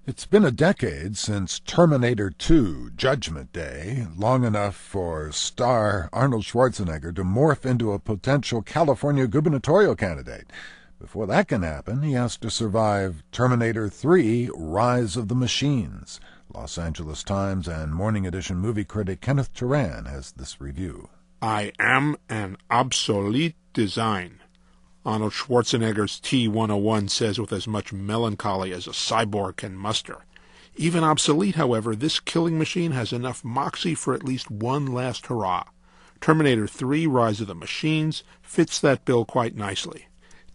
It's been a decade since Terminator 2 Judgment Day, long enough for star Arnold Schwarzenegger to morph into a potential California gubernatorial candidate. Before that can happen, he has to survive Terminator 3 Rise of the Machines. Los Angeles Times and Morning Edition movie critic Kenneth Turan has this review. I am an obsolete design, Arnold Schwarzenegger's T-101 says with as much melancholy as a cyborg can muster. Even obsolete, however, this killing machine has enough moxie for at least one last hurrah. Terminator 3 Rise of the Machines fits that bill quite nicely.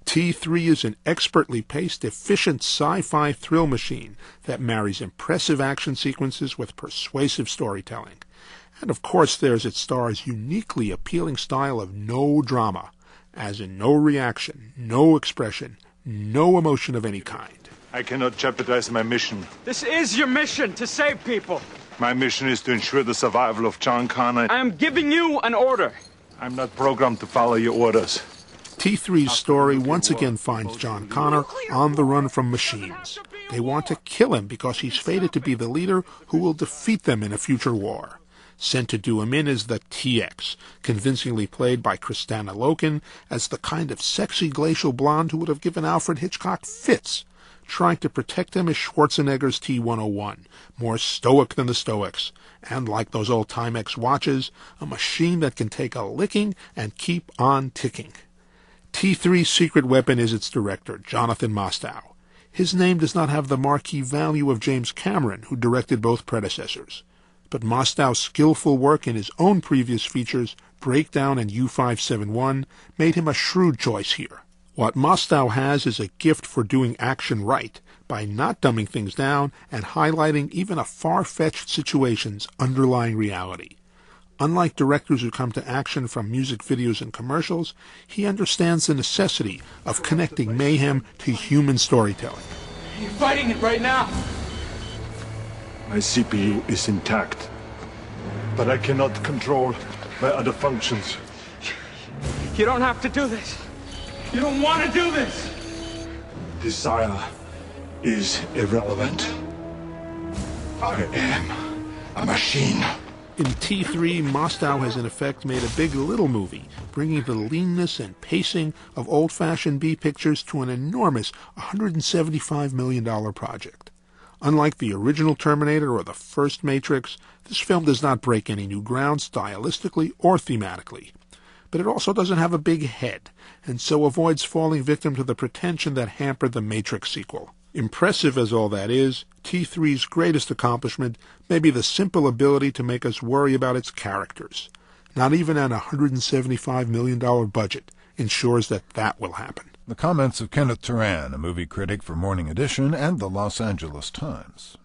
T3 is an expertly paced, efficient sci-fi thrill machine that marries impressive action sequences with persuasive storytelling. And of course there's its star's uniquely appealing style of no drama, as in no reaction, no expression, no emotion of any kind. I cannot jeopardize my mission. This is your mission, to save people. My mission is to ensure the survival of John Connor. I am giving you an order. I'm not programmed to follow your orders. T3's story once again finds John Connor on the run from machines. They want to kill him because he's fated to be the leader who will defeat them in a future war. Sent to do him in is the TX, convincingly played by Kristanna Loken as the kind of sexy glacial blonde who would have given Alfred Hitchcock fits. Trying to protect him is Schwarzenegger's T-101, more stoic than the Stoics, and like those old Timex watches, a machine that can take a licking and keep on ticking. T3's secret weapon is its director, Jonathan Mostow. His name does not have the marquee value of James Cameron, who directed both predecessors. But Mostow's skillful work in his own previous features, Breakdown and U-571, made him a shrewd choice here. What Mostow has is a gift for doing action right, by not dumbing things down and highlighting even a far-fetched situation's underlying reality. Unlike directors who come to action from music videos and commercials, he understands the necessity of connecting mayhem to human storytelling. You're fighting it right now. My CPU is intact, but I cannot control my other functions. You don't have to do this. You don't want to do this. Desire is irrelevant. I am a machine. In T3, Mostow has in effect made a big little movie, bringing the leanness and pacing of old-fashioned B pictures to an enormous $175 million project. Unlike the original Terminator or the first Matrix, this film does not break any new ground stylistically or thematically. But it also doesn't have a big head, and so avoids falling victim to the pretension that hampered the Matrix sequel. Impressive as all that is, T3's greatest accomplishment may be the simple ability to make us worry about its characters. Not even an $175 million budget ensures that will happen. The comments of Kenneth Turan, a movie critic for Morning Edition and the Los Angeles Times.